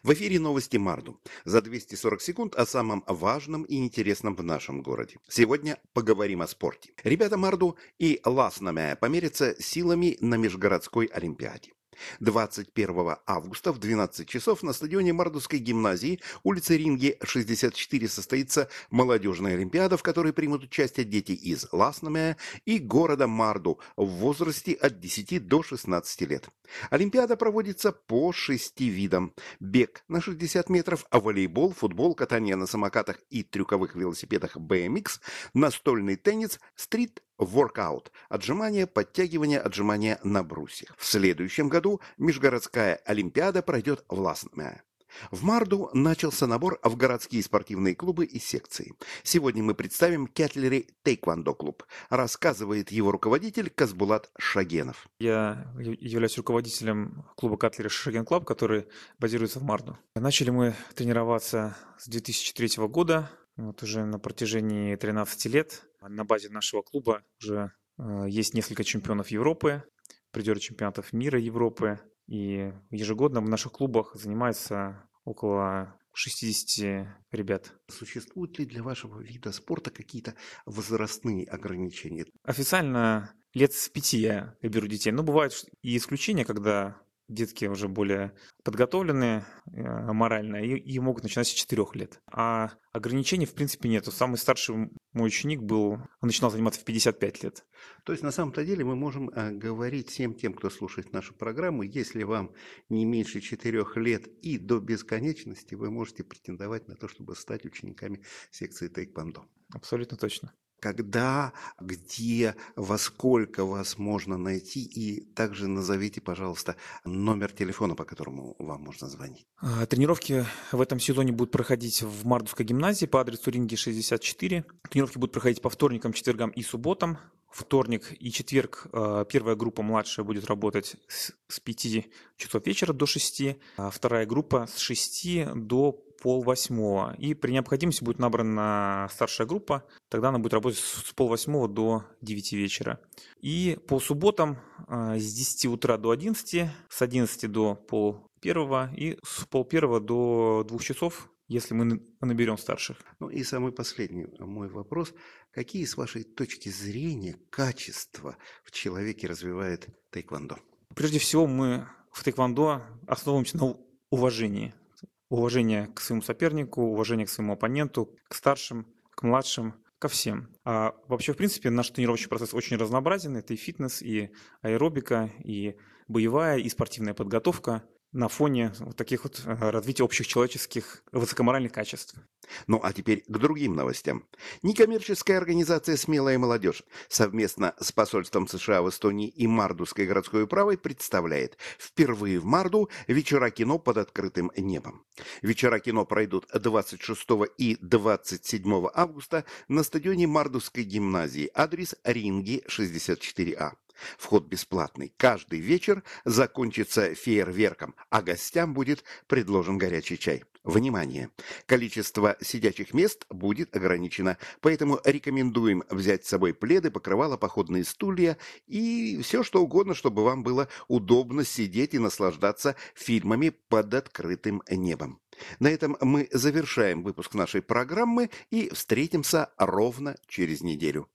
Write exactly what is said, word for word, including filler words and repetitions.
В эфире новости Марду. За двести сорок секунд о самом важном и интересном в нашем городе. Сегодня поговорим о спорте. Ребята Марду и Ласнамя померятся силами на межгородской олимпиаде. двадцать первого августа в двенадцать часов на стадионе Мардовской гимназии, улица Ринге, шестьдесят четыре, состоится молодежная олимпиада, в которой примут участие дети из Ласнамя и города Марду в возрасте от десяти до шестнадцати лет. Олимпиада проводится по шести видам: бег на шестьдесят метров, а волейбол, футбол, катание на самокатах и трюковых велосипедах бэ эм икс, настольный теннис, стрит воркаут, отжимания, подтягивания, отжимания на брусьях. В следующем году межгородская олимпиада пройдет в Ласме. В Марду начался набор в городские спортивные клубы и секции. Сегодня мы представим Кетлери Тейквондо клуб. Рассказывает его руководитель Казбулат Шагенов. Я ю- являюсь руководителем клуба Cutlery Шаген Club, который базируется в Марду. Начали мы тренироваться с две тысячи третьего года, вот уже на протяжении тринадцати лет. На базе нашего клуба уже э, есть несколько чемпионов Европы, призеры чемпионатов мира Европы. И ежегодно в наших клубах занимается около шестидесяти ребят. Существуют ли для вашего вида спорта какие-то возрастные ограничения? Официально лет с пяти я беру детей, но бывают ш- и исключения, когда детки уже более подготовленные э, морально и, и могут начинать с четырех лет. А ограничений в принципе нету. Самый старший м- мой ученик был, он начинал заниматься в пятьдесят пять лет. То есть на самом-то деле мы можем э, говорить всем тем, кто слушает нашу программу, если вам не меньше четырех лет и до бесконечности, вы можете претендовать на то, чтобы стать учениками секции тейквондо. Абсолютно точно. Когда, где, во сколько вас можно найти, и также назовите, пожалуйста, номер телефона, по которому вам можно звонить. А, Тренировки в этом сезоне будут проходить в Мардовской гимназии по адресу Ринги шестьдесят четыре. Тренировки будут проходить по вторникам, четвергам и субботам. Вторник и четверг э, первая группа младшая будет работать с, с пяти часов вечера до шести, а вторая группа с шести до полвосьмого. И при необходимости будет набрана старшая группа, тогда она будет работать с полвосьмого до девяти вечера. И по субботам а, с десяти утра до одиннадцати, с одиннадцати до пол первого и с пол первого до двух часов, если мы н- наберем старших. Ну и самый последний мой вопрос. Какие, с вашей точки зрения, качества в человеке развивает тейквондо? Прежде всего, мы в тэквондо основываемся на у- уважении. Уважение к своему сопернику, уважение к своему оппоненту, к старшим, к младшим, ко всем. А вообще, в принципе, наш тренировочный процесс очень разнообразен. Это и фитнес, и аэробика, и боевая, и спортивная подготовка на фоне вот таких вот э, развития общих человеческих высокоморальных качеств. Ну а теперь к другим новостям. Некоммерческая организация «Смелая молодежь» совместно с посольством США в Эстонии и Мардовской городской управой представляет впервые в Марду вечера кино под открытым небом. Вечера кино пройдут двадцать шестого и двадцать седьмого августа на стадионе Мардовской гимназии, адрес Ринги шестьдесят четыре а. Вход бесплатный. Каждый вечер закончится фейерверком, а гостям будет предложен горячий чай. Внимание! Количество сидячих мест будет ограничено, поэтому рекомендуем взять с собой пледы, покрывала, походные стулья и все что угодно, чтобы вам было удобно сидеть и наслаждаться фильмами под открытым небом. На этом мы завершаем выпуск нашей программы и встретимся ровно через неделю.